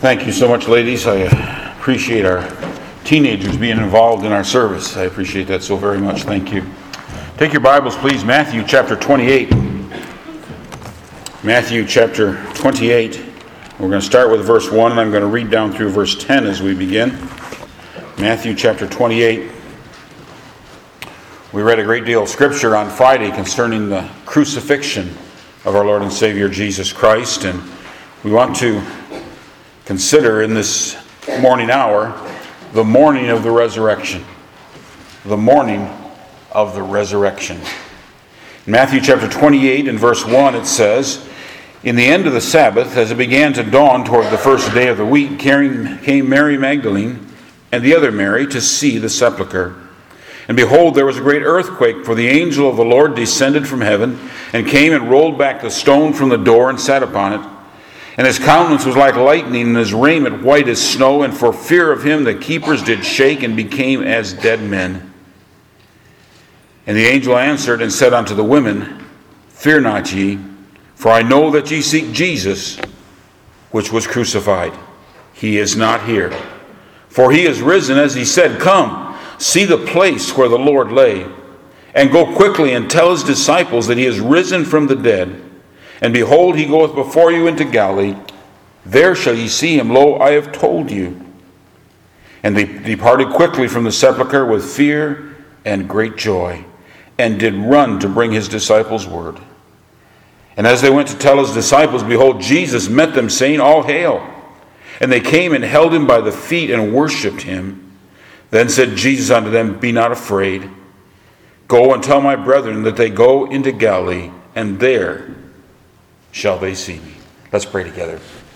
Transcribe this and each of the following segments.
Thank you so much, ladies. I appreciate our teenagers being involved in our service. I appreciate that so very much. Thank you. Take your Bibles, please. Matthew chapter 28. Matthew chapter 28. We're going to start with verse 1, and I'm going to read down through verse 10 as we begin. Matthew chapter 28. We read a great deal of Scripture on Friday concerning the crucifixion of our Lord and Savior Jesus Christ, and we want to consider in this morning hour the morning of the resurrection. The morning of the resurrection. In Matthew chapter 28 and verse 1 it says, "In the end of the Sabbath, as it began to dawn toward the first day of the week, came Mary Magdalene and the other Mary to see the sepulchre. And behold, there was a great earthquake, for the angel of the Lord descended from heaven, and came and rolled back the stone from the door and sat upon it. And his countenance was like lightning, and his raiment white as snow. And for fear of him the keepers did shake, and became as dead men. And the angel answered and said unto the women, Fear not ye, for I know that ye seek Jesus, which was crucified. He is not here. For he is risen, as he said. Come, see the place where the Lord lay. And go quickly and tell his disciples that he is risen from the dead. And behold, he goeth before you into Galilee. There shall ye see him. Lo, I have told you. And they departed quickly from the sepulchre with fear and great joy, and did run to bring his disciples word. And as they went to tell his disciples, behold, Jesus met them, saying, All hail. And they came and held him by the feet and worshipped him. Then said Jesus unto them, Be not afraid. Go and tell my brethren that they go into Galilee, and there shall they see me. Let's pray together.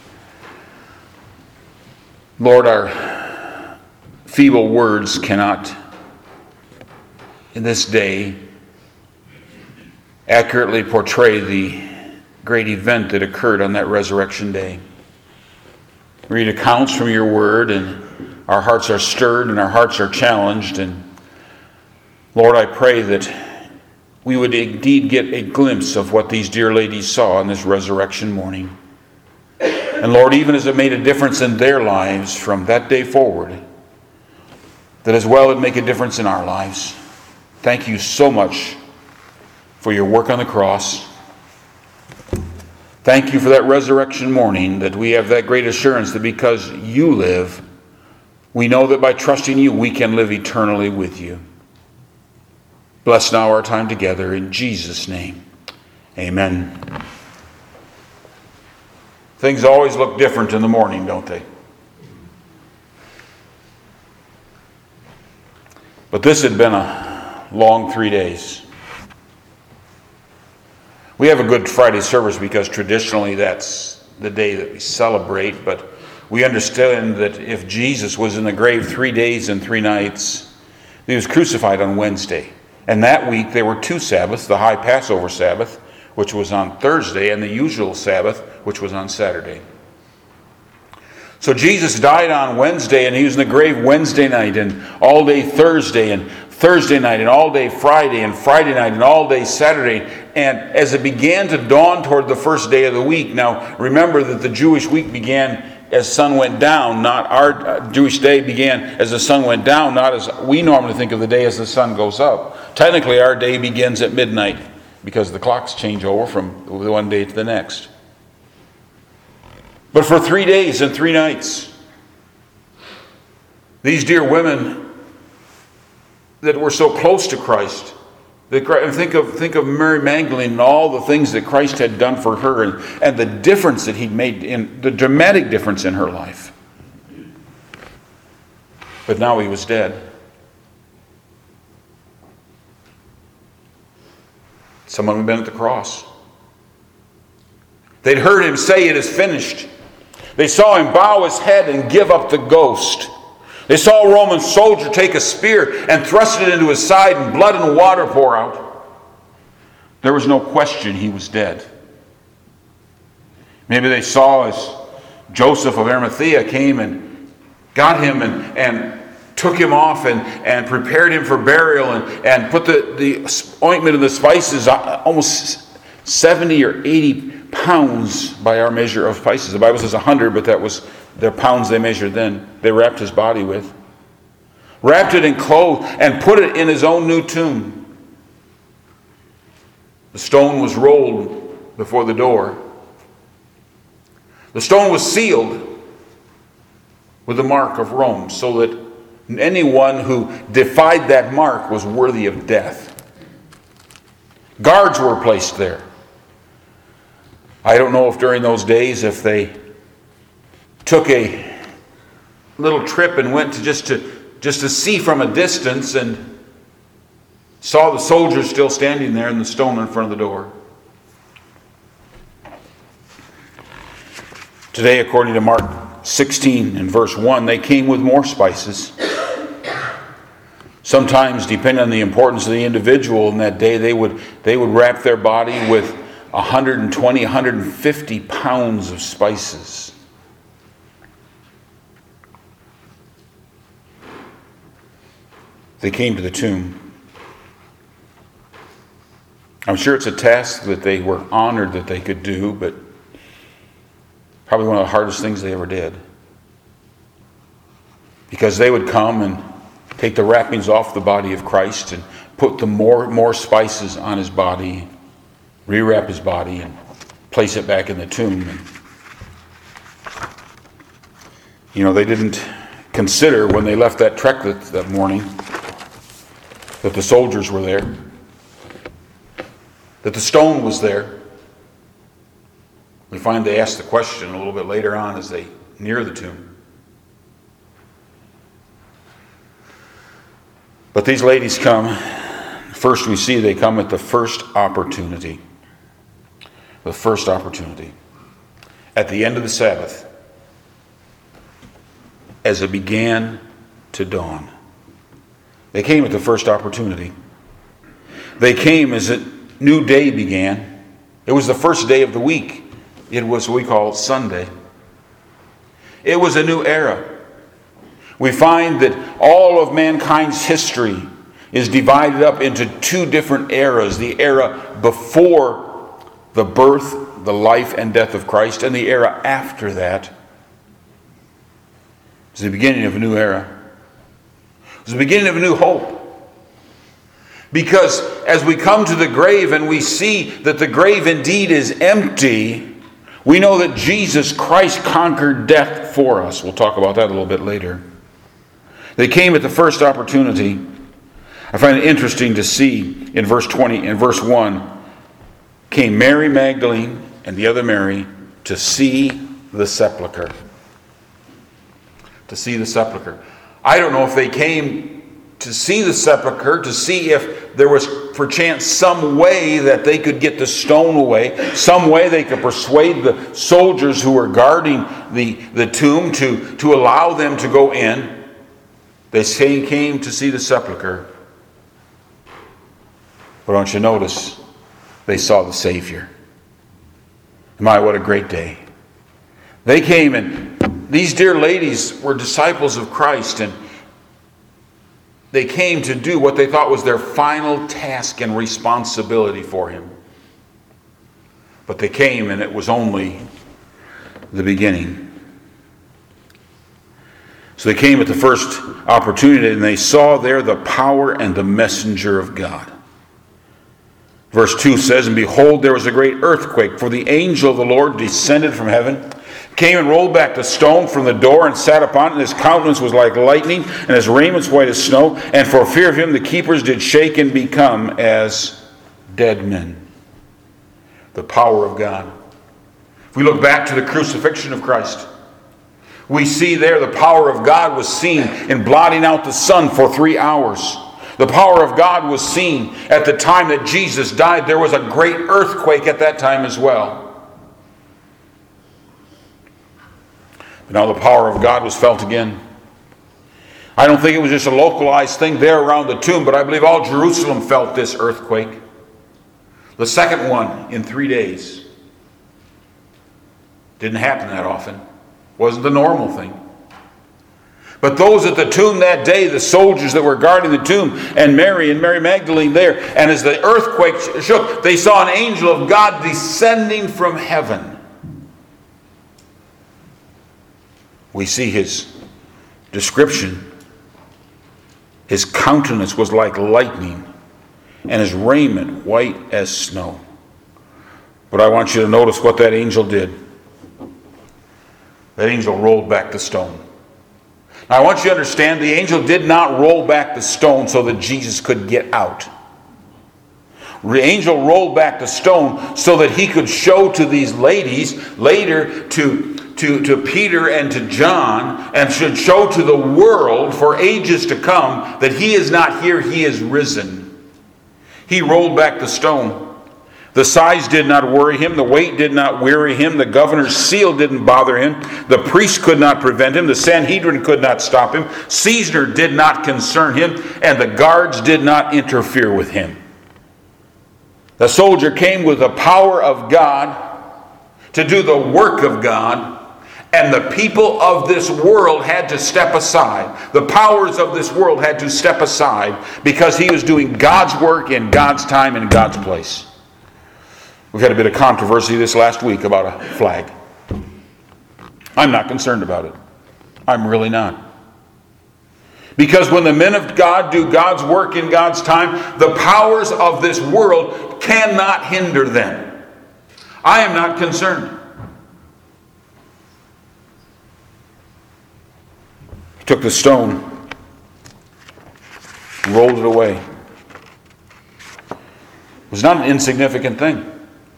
Lord, our feeble words cannot, in this day, accurately portray the great event that occurred on that resurrection day. We read accounts from your word, and our hearts are stirred and our hearts are challenged. And Lord, I pray that we would indeed get a glimpse of what these dear ladies saw on this resurrection morning. And Lord, even as it made a difference in their lives from that day forward, that as well it make a difference in our lives. Thank you so much for your work on the cross. Thank you for that resurrection morning, that we have that great assurance that because you live, we know that by trusting you, we can live eternally with you. Bless now our time together in Jesus' name. Amen. Things always look different in the morning, don't they? But this had been a long 3 days. We have a Good Friday service because traditionally that's the day that we celebrate, but we understand that if Jesus was in the grave 3 days and 3 nights, he was crucified on Wednesday. And that week there were 2 Sabbaths, the high Passover Sabbath, which was on Thursday, and the usual Sabbath, which was on Saturday. So Jesus died on Wednesday, and he was in the grave Wednesday night, and all day Thursday, and Thursday night, and all day Friday, and Friday night, and all day Saturday. And as it began to dawn toward the first day of the week, now remember that the Jewish week began as sun went down, not our Jewish day began as the sun went down, not as we normally think of the day as the sun goes up. Technically, our day begins at midnight because the clocks change over from one day to the next. But for 3 days and 3 nights, these dear women that were so close to Christ, think of Mary Magdalene and all the things that Christ had done for her, and the difference that he'd made, in the dramatic difference in her life. But now he was dead. Someone had been at the cross. They'd heard him say, It is finished. They saw him bow his head and give up the ghost. They saw a Roman soldier take a spear and thrust it into his side, and blood and water pour out. There was no question he was dead. Maybe they saw as Joseph of Arimathea came and got him and took him off and prepared him for burial and put the ointment and the spices, almost 70 or 80 pounds by our measure of spices. The Bible says 100, but that was their pounds they measured then. They wrapped his body with. Wrapped it in cloth and put it in his own new tomb. The stone was rolled before the door. The stone was sealed with the mark of Rome, so that anyone who defied that mark was worthy of death. Guards were placed there. I don't know if during those days, if they took a little trip and went to just to see from a distance and saw the soldiers still standing there and the stone in front of the door. Today, according to Mark 16 and verse 1, they came with more spices. Sometimes, depending on the importance of the individual in that day, they would wrap their body with 120, 150 pounds of spices. They came to the tomb. I'm sure it's a task that they were honored that they could do, but probably one of the hardest things they ever did. Because they would come and take the wrappings off the body of Christ and put the more spices on his body, rewrap his body, and place it back in the tomb. And, they didn't consider when they left that trek that morning that the soldiers were there, that the stone was there. We find they asked the question a little bit later on as they near the tomb. But these ladies come. First we see they come at the first opportunity. The first opportunity. At the end of the Sabbath, as it began to dawn. They came at the first opportunity. They came as a new day began. It was the first day of the week. It was what we call Sunday. It was a new era. We find that all of mankind's history is divided up into two different eras. The era before the birth, the life, and death of Christ, and the era after that. It's the beginning of a new era. It's the beginning of a new hope. Because as we come to the grave and we see that the grave indeed is empty, we know that Jesus Christ conquered death for us. We'll talk about that a little bit later. They came at the first opportunity. I find it interesting to see in verse 20 and verse 1, came Mary Magdalene and the other Mary to see the sepulchre. To see the sepulchre. I don't know if they came to see the sepulchre, to see if there was perchance some way that they could get the stone away, some way they could persuade the soldiers who were guarding the tomb to allow them to go in. They came to see the sepulchre. But don't you notice, they saw the Savior. My, what a great day. They came, and these dear ladies were disciples of Christ, and they came to do what they thought was their final task and responsibility for him. But they came, and it was only the beginning. So they came at the first opportunity, and they saw there the power and the messenger of God. Verse 2 says, and behold, there was a great earthquake, for the angel of the Lord descended from heaven, came and rolled back the stone from the door and sat upon it, and his countenance was like lightning, and his raiments white as snow. And for fear of him the keepers did shake and become as dead men. The power of God. If we look back to the crucifixion of Christ, we see there the power of God was seen in blotting out the sun for 3 hours. The power of God was seen at the time that Jesus died. There was a great earthquake at that time as well. But now the power of God was felt again. I don't think it was just a localized thing there around the tomb, but I believe all Jerusalem felt this earthquake. The second one in 3 days. Didn't happen that often. Wasn't the normal thing. But those at the tomb that day, the soldiers that were guarding the tomb, and Mary Magdalene there, and as the earthquake shook, they saw an angel of God descending from heaven. We see his description. His countenance was like lightning, and his raiment white as snow. But I want you to notice what that angel did. That angel rolled back the stone. Now I want you to understand, the angel did not roll back the stone so that Jesus could get out. The angel rolled back the stone so that he could show to these ladies, later to Peter and to John, and should show to the world for ages to come that he is not here, he is risen. He rolled back the stone. The size did not worry him. The weight did not weary him. The governor's seal didn't bother him. The priest could not prevent him. The Sanhedrin could not stop him. Caesar did not concern him. And the guards did not interfere with him. The soldier came with the power of God to do the work of God. And the people of this world had to step aside. The powers of this world had to step aside because he was doing God's work in God's time and God's place. We've had a bit of controversy this last week about a flag. I'm not concerned about it. I'm really not. Because when the men of God do God's work in God's time, the powers of this world cannot hinder them. I am not concerned. He took the stone, rolled it away. It was not an insignificant thing.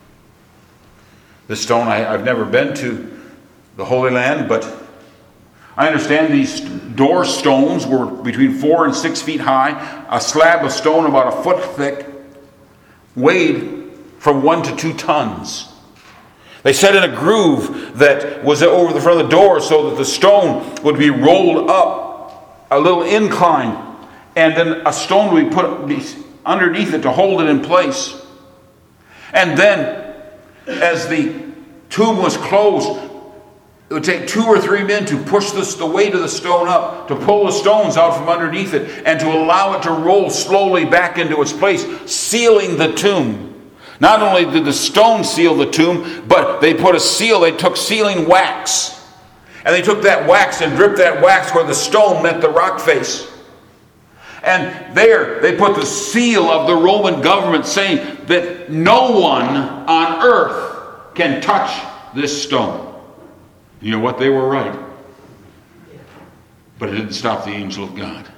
This stone, I've never been to the Holy Land, but I understand these door stones were between 4 and 6 feet high. A slab of stone about a foot thick, weighed from 1 to 2 tons. They set in a groove that was over the front of the door so that the stone would be rolled up a little incline, and then a stone would be put underneath it to hold it in place. And then, as the tomb was closed, it would take 2 or 3 men to push the weight of the stone up, to pull the stones out from underneath it, and to allow it to roll slowly back into its place, sealing the tomb. Not only did the stone seal the tomb, but they put a seal, they took sealing wax. And they took that wax and dripped that wax where the stone met the rock face. And there they put the seal of the Roman government saying that no one on earth can touch this stone. You know what? They were right. But it didn't stop the angel of God.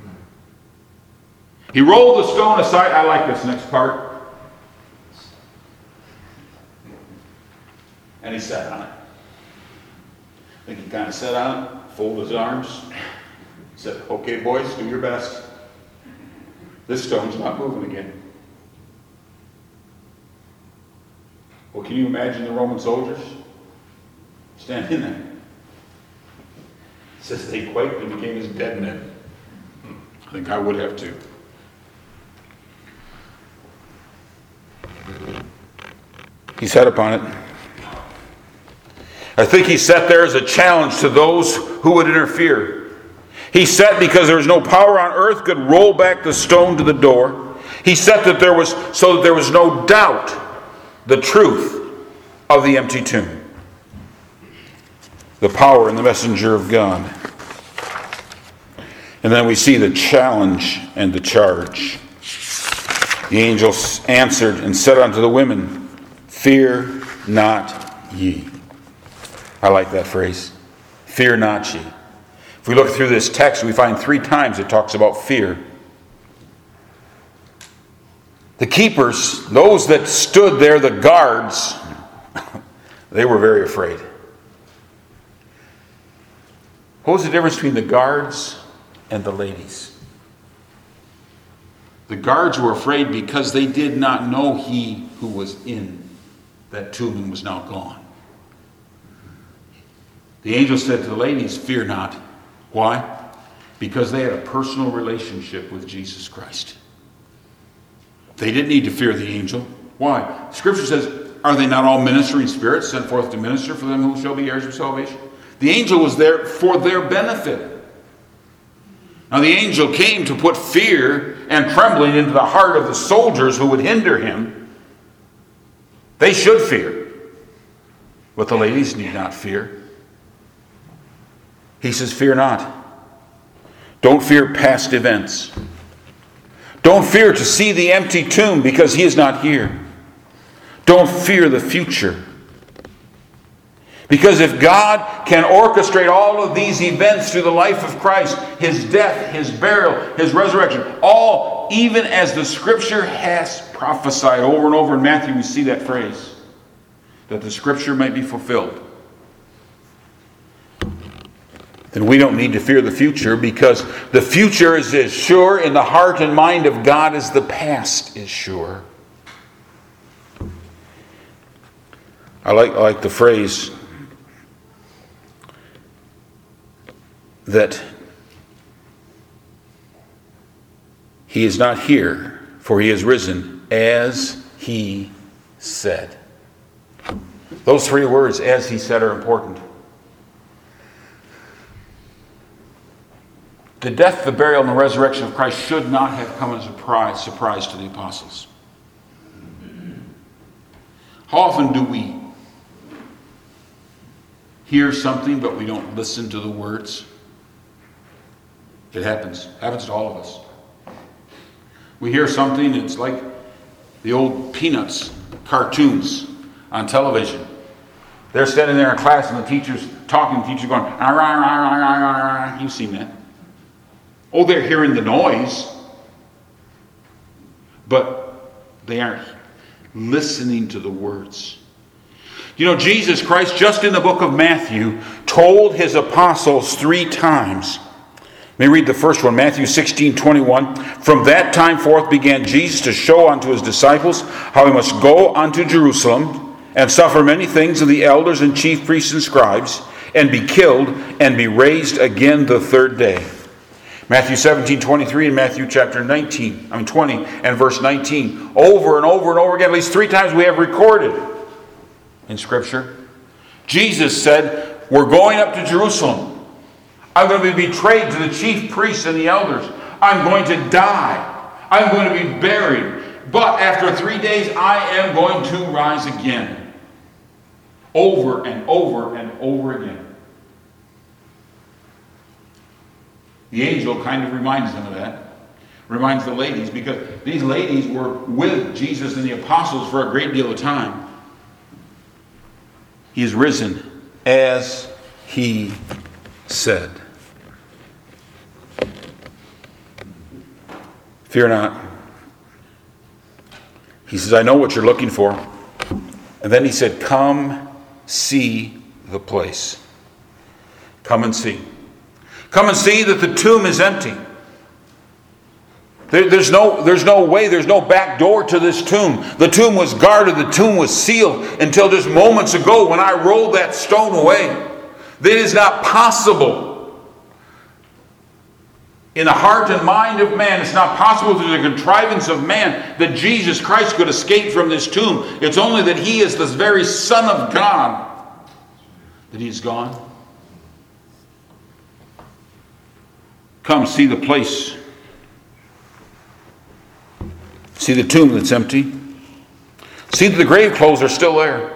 He rolled the stone aside. I like this next part. And he sat on it. I think he kind of sat on it, folded his arms, said, "Okay, boys, do your best. This stone's not moving again." Well, can you imagine the Roman soldiers standing there? It says they quaked and became as dead men. I think I would have too. He sat upon it. I think he sat there as a challenge to those who would interfere. He sat because there was no power on earth could roll back the stone to the door. He sat so that there was no doubt the truth of the empty tomb. The power and the messenger of God. And then we see the challenge and the charge. The angel answered and said unto the women, "Fear not ye." I like that phrase. Fear not ye. If we look through this text, we find 3 times it talks about fear. The keepers, those that stood there, the guards, they were very afraid. What was the difference between the guards and the ladies? The guards were afraid because they did not know he who was in that tomb was now gone. The angel said to the ladies, "Fear not." Why? Because they had a personal relationship with Jesus Christ. They didn't need to fear the angel. Why? Scripture says, "Are they not all ministering spirits sent forth to minister for them who shall be heirs of salvation?" The angel was there for their benefit. Now the angel came to put fear and trembling into the heart of the soldiers who would hinder him. They should fear, but the ladies need not fear. He says, fear not. Don't fear past events. Don't fear to see the empty tomb because he is not here. Don't fear the future. Because if God can orchestrate all of these events through the life of Christ, his death, his burial, his resurrection, all even as the Scripture has prophesied over and over in Matthew, we see that phrase, that the Scripture might be fulfilled. Then we don't need to fear the future, because the future is as sure in the heart and mind of God as the past is sure. I like the phrase that he is not here, for he is risen, as he said. Those three words, as he said, are important. The death, the burial, and the resurrection of Christ should not have come as a surprise to the apostles. How often do we hear something but we don't listen to the words? It happens. It happens to all of us. We hear something, it's like the old Peanuts cartoons on television. They're standing there in class and the teacher's talking, the teacher's going, "Ah, rah, rah, rah, rah, rah, rah." You've seen that. Oh, they're hearing the noise, but they aren't listening to the words. You know, Jesus Christ, just in the book of Matthew, told his apostles 3 times. Let me read the first one, Matthew 16:21. From that time forth began Jesus to show unto his disciples how he must go unto Jerusalem and suffer many things of the elders and chief priests and scribes, and be killed, and be raised again the third day. Matthew 17:23 and Matthew chapter 20 and verse 19. Over and over and over again, at least 3 times we have recorded in Scripture. Jesus said, we're going up to Jerusalem. I'm going to be betrayed to the chief priests and the elders. I'm going to die. I'm going to be buried. But after 3 days, I am going to rise again. Over and over and over again. The angel kind of reminds them of that. Reminds the ladies, because these ladies were with Jesus and the apostles for a great deal of time. He is risen as he said. Fear not. He says, I know what you're looking for. And then he said, come see the place. Come and see. Come and see that the tomb is empty. There's no way, there's no back door to this tomb. The tomb was guarded, the tomb was sealed until just moments ago when I rolled that stone away. It is not possible. In the heart and mind of man, it's not possible through the contrivance of man that Jesus Christ could escape from this tomb. It's only that he is the very Son of God that he's gone. Come see the place. See the tomb that's empty. See that the grave clothes are still there.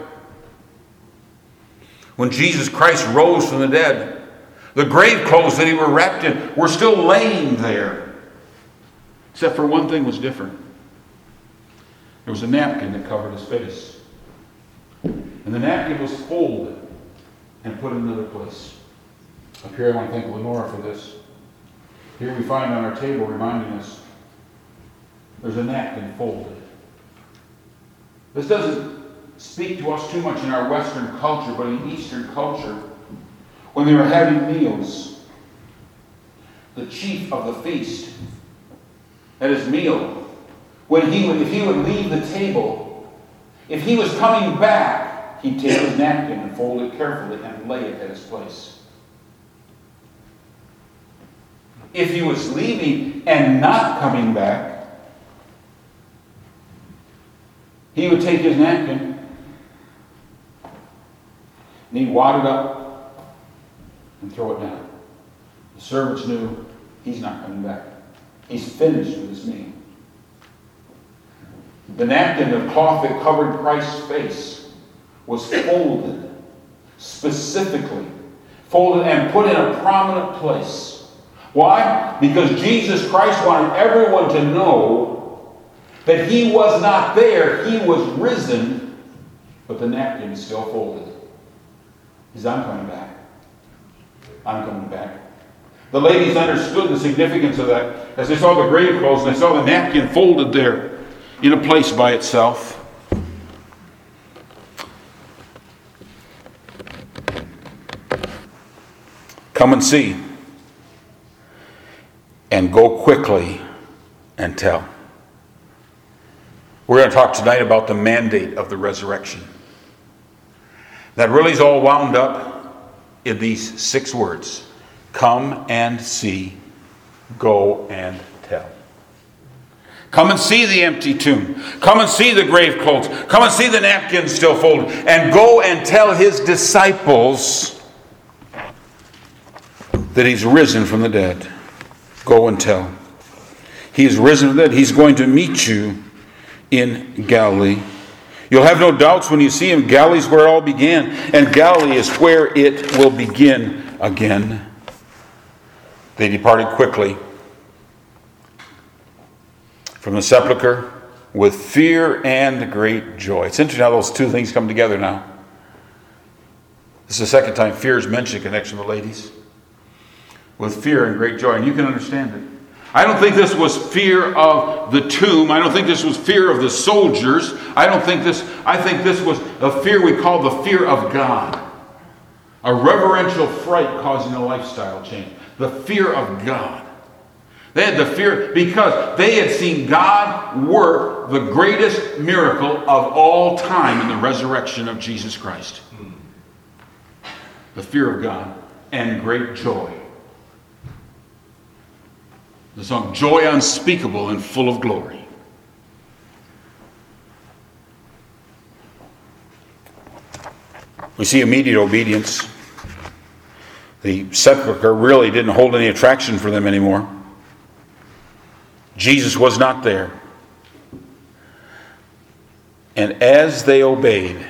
When Jesus Christ rose from the dead, the grave clothes that he were wrapped in were still laying there. Except for one thing was different. There was a napkin that covered his face. And the napkin was folded and put in another place. Up here I want to thank Lenora for this. Here we find on our table reminding us there's a napkin folded. This doesn't speak to us too much in our Western culture, but in Eastern culture, when they were having meals, the chief of the feast, at his meal, if he would leave the table, if he was coming back, he'd take his napkin and fold it carefully and lay it at his place. If he was leaving and not coming back, he would take his napkin and he'd wad it up and throw it down. The servants knew he's not coming back. He's finished with this meal. The napkin of cloth that covered Christ's face was folded, specifically folded and put in a prominent place. Why? Because Jesus Christ wanted everyone to know that he was not there. He was risen, but the napkin is still folded. He says, I'm coming back. I'm coming back. The ladies understood the significance of that as they saw the grave clothes and they saw the napkin folded there in a place by itself. Come and see, and go quickly and tell. We're going to talk tonight about the mandate of the resurrection. That really is all wound up in these 6 words. Come and see, go and tell. Come and see the empty tomb. Come and see the grave clothes. Come and see the napkins still folded. And go and tell his disciples that he's risen from the dead. Go and tell. He is risen from the dead. He's going to meet you in Galilee. You'll have no doubts when you see him. Galilee's where it all began. And Galilee is where it will begin again. They departed quickly from the sepulchre with fear and great joy. It's interesting how those two things come together now. This is the second time fear is mentioned in connection with ladies. With fear and great joy. And you can understand it. I don't think this was fear of the tomb. I don't think this was fear of the soldiers. I think this was a fear we call the fear of God. A reverential fright causing a lifestyle change. The fear of God. They had the fear because they had seen God work the greatest miracle of all time in the resurrection of Jesus Christ. The fear of God and great joy. The song, Joy Unspeakable and Full of Glory. We see immediate obedience. The sepulchre really didn't hold any attraction for them anymore. Jesus was not there. And as they obeyed,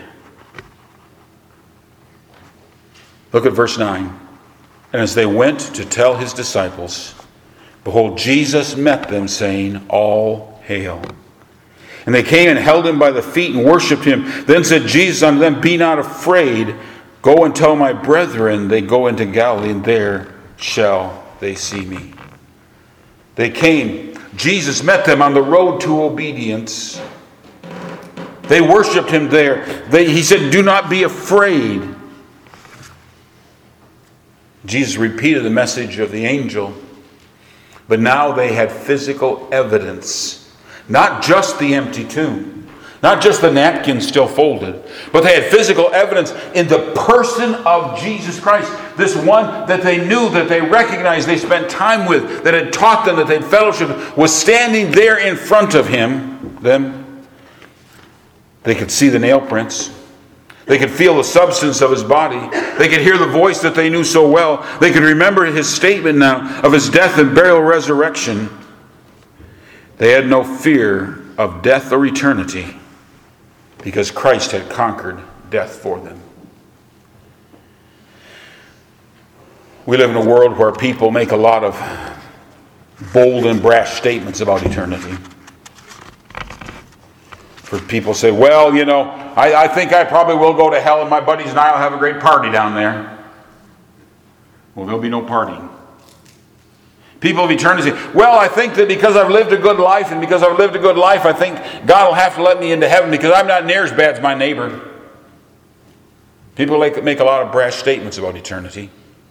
look at verse 9. And as they went to tell his disciples, behold, Jesus met them, saying, All hail. And they came and held him by the feet and worshipped him. Then said Jesus unto them, Be not afraid. Go and tell my brethren they go into Galilee, and there shall they see me. They came. Jesus met them on the road to obedience. They worshipped him there. He said, Do not be afraid. Jesus repeated the message of the angel. But now they had physical evidence. Not just the empty tomb. Not just the napkin still folded. But they had physical evidence in the person of Jesus Christ. This one that they knew, that they recognized, they spent time with, that had taught them, that they'd fellowshiped, was standing there in front of them. They could see the nail prints. They could feel the substance of his body. They could hear the voice that they knew so well. They could remember his statement now of his death and burial, resurrection. They had no fear of death or eternity because Christ had conquered death for them. We live in a world where people make a lot of bold and brash statements about eternity. For people say, well, I think I probably will go to hell and my buddies and I will have a great party down there. Well, there'll be no partying. People of eternity say, well, I think that because I've lived a good life I think God will have to let me into heaven because I'm not near as bad as my neighbor. People make a lot of brash statements about eternity.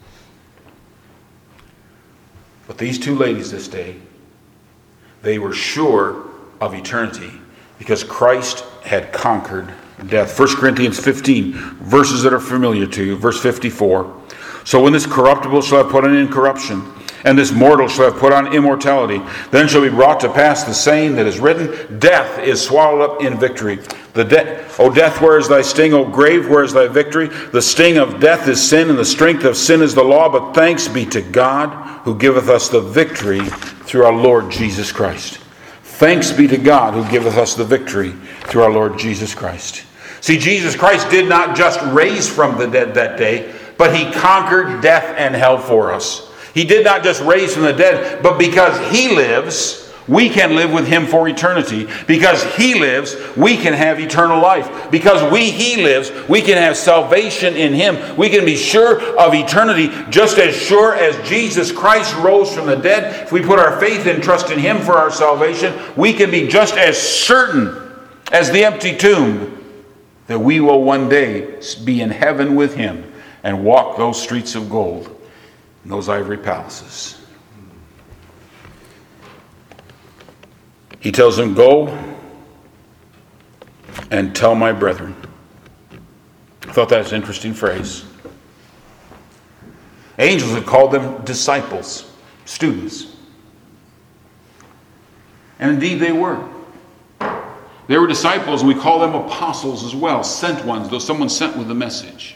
But these two ladies this day, they were sure of eternity because Christ had conquered death. 1 Corinthians 15, verses that are familiar to you. Verse 54. So when this corruptible shall have put an incorruption, And this mortal shall have put on immortality. Then shall be brought to pass the saying that is written, Death is swallowed up in victory. O death, where is thy sting? O grave, where is thy victory? The sting of death is sin, and the strength of sin is the law. But thanks be to God, who giveth us the victory through our Lord Jesus Christ. Thanks be to God, who giveth us the victory through our Lord Jesus Christ. See, Jesus Christ did not just raise from the dead that day, but He conquered death and hell for us. He did not just raise from the dead, but because He lives, we can live with Him for eternity. Because He lives, we can have eternal life. Because He lives, we can have salvation in Him. We can be sure of eternity, just as sure as Jesus Christ rose from the dead. If we put our faith and trust in Him for our salvation, we can be just as certain as the empty tomb that we will one day be in heaven with Him and walk those streets of gold and those ivory palaces. He tells them, Go and tell my brethren. I thought that was an interesting phrase. Angels had called them disciples, students. And indeed they were. They were disciples, and we call them apostles as well, sent ones, though someone sent with a message.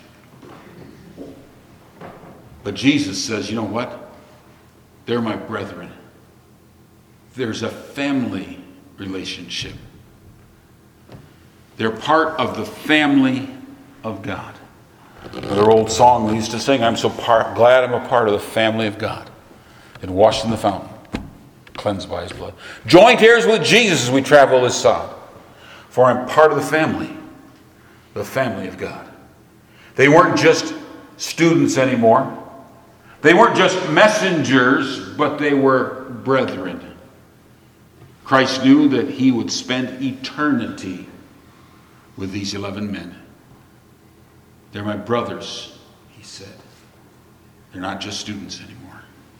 But Jesus says, you know what? They're my brethren. There's a family relationship. They're part of the family of God. Their old song we used to sing, I'm so glad I'm a part of the family of God. And washed in the fountain, cleansed by His blood. Joint heirs with Jesus as we travel this sod. For I'm part of the family of God. They weren't just students anymore. They weren't just messengers, but they were brethren. Christ knew that He would spend eternity with these 11 men. They're my brothers, He said. They're not just students anymore.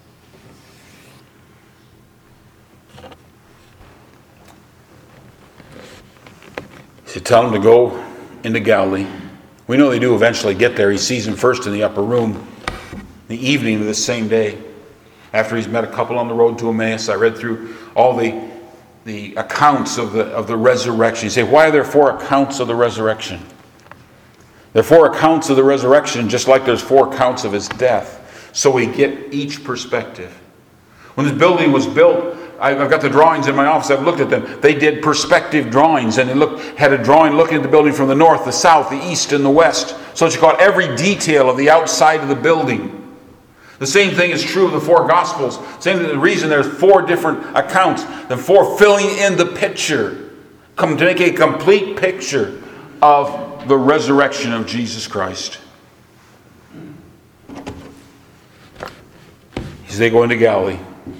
He said, tell them to go into Galilee. We know they do eventually get there. He sees them first in the upper room. The evening of this same day, after He's met a couple on the road to Emmaus. I read through all the accounts of the resurrection. You say, why are there 4 accounts of the resurrection? There are 4 accounts of the resurrection, just like there's 4 accounts of His death. So we get each perspective. When this building was built, I've got the drawings in my office. I've looked at them. They did perspective drawings, and they had a drawing looking at the building from the north, the south, the east, and the west. So that you caught every detail of the outside of the building. The same thing is true of the 4 Gospels. The reason there's 4 different accounts, the 4 filling in the picture, to make a complete picture of the resurrection of Jesus Christ. As they go into Galilee.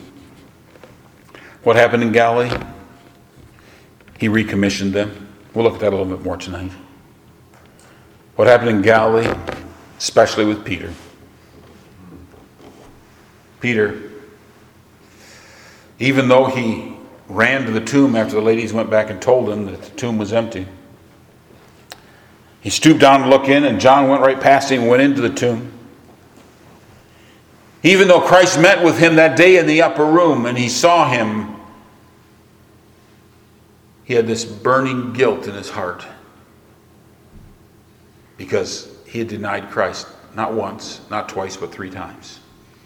What happened in Galilee? He recommissioned them. We'll look at that a little bit more tonight. What happened in Galilee, especially with Peter. Peter, even though he ran to the tomb after the ladies went back and told him that the tomb was empty, he stooped down to look in, and John went right past him and went into the tomb. Even though Christ met with him that day in the upper room and he saw him, he had this burning guilt in his heart because he had denied Christ not once, not twice, but 3 times.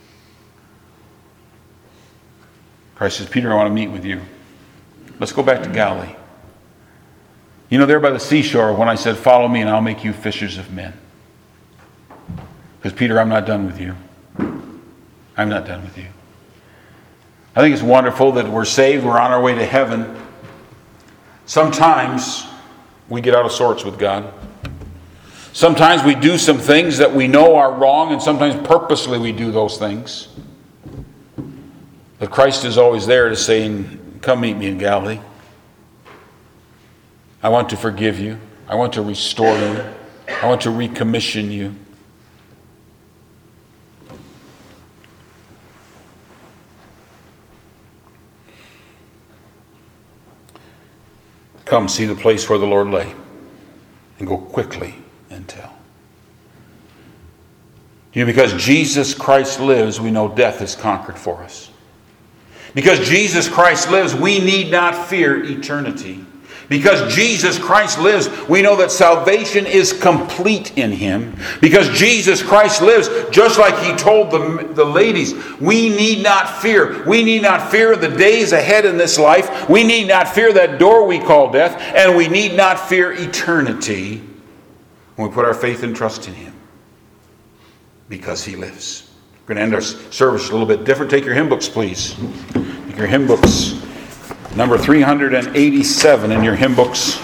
Christ says, Peter, I want to meet with you. Let's go back to Galilee. You know, there by the seashore when I said, follow me and I'll make you fishers of men. Because Peter, I'm not done with you. I'm not done with you. I think it's wonderful that we're saved, we're on our way to heaven. Sometimes we get out of sorts with God. Sometimes we do some things that we know are wrong, and sometimes purposely we do those things. But Christ is always there to say, come meet me in Galilee. I want to forgive you. I want to restore you. I want to recommission you. Come see the place where the Lord lay, and go quickly and tell. Because Jesus Christ lives, we know death is conquered for us. Because Jesus Christ lives, we need not fear eternity. Because Jesus Christ lives, we know that salvation is complete in Him. Because Jesus Christ lives, just like He told the ladies, we need not fear. We need not fear the days ahead in this life. We need not fear that door we call death. And we need not fear eternity when we put our faith and trust in Him. Because He lives. We're going to end our service a little bit different. Take your hymn books, please. Take your hymn books. Number 387 in your hymn books.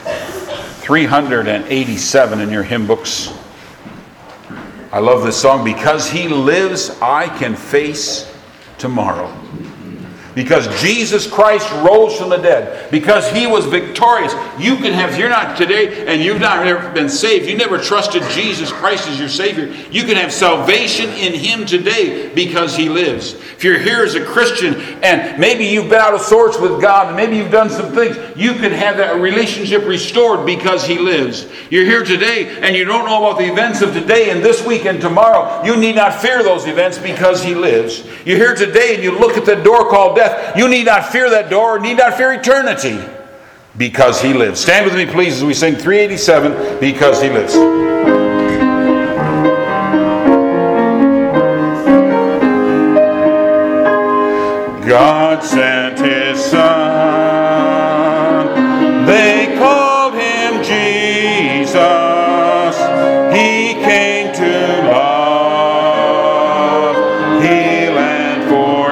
387 in your hymn books. I love this song. Because He lives, I can face tomorrow. Because Jesus Christ rose from the dead. Because He was victorious. You can have, if you're not today and you've not ever been saved, you never trusted Jesus Christ as your Savior, you can have salvation in Him today because He lives. If you're here as a Christian and maybe you've been out of sorts with God and maybe you've done some things, you can have that relationship restored because He lives. You're here today and you don't know about the events of today and this week and tomorrow. You need not fear those events because He lives. You're here today and you look at the door called death. You need not fear that door or need not fear eternity because He lives. Stand with me, please, as we sing 387, Because He Lives. God sent His Son. They called Him Jesus. He came to love, heal, and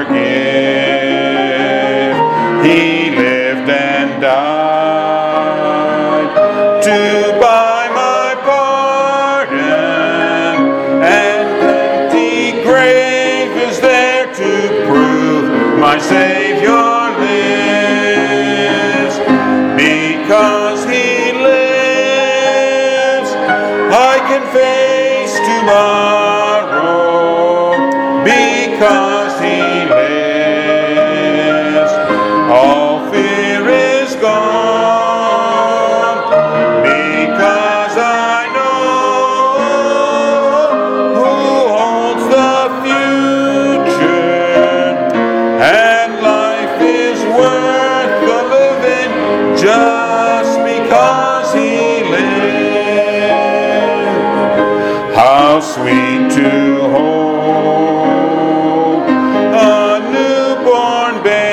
forgive. He lived and died to buy my pardon, and empty grave is there to prove my Savior lives. Because He lives, I can face tomorrow. Because He lives, all fear is gone. Because I know who holds the future, and life is worth the living just because He lives. How sweet to hold a newborn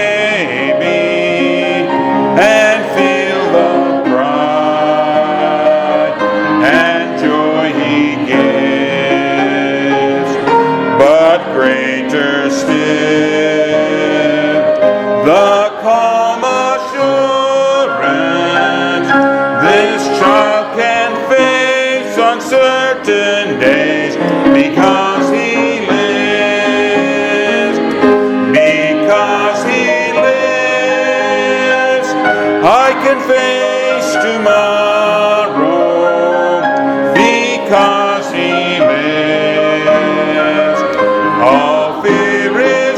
baby and feel the pride and joy He gives. But greater still, the calm assurance this child can face uncertain days because He lives. Because He lives, I can face tomorrow. Because He lives, all fear is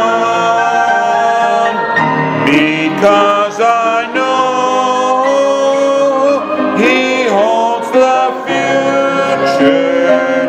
gone. Because I know He holds the future,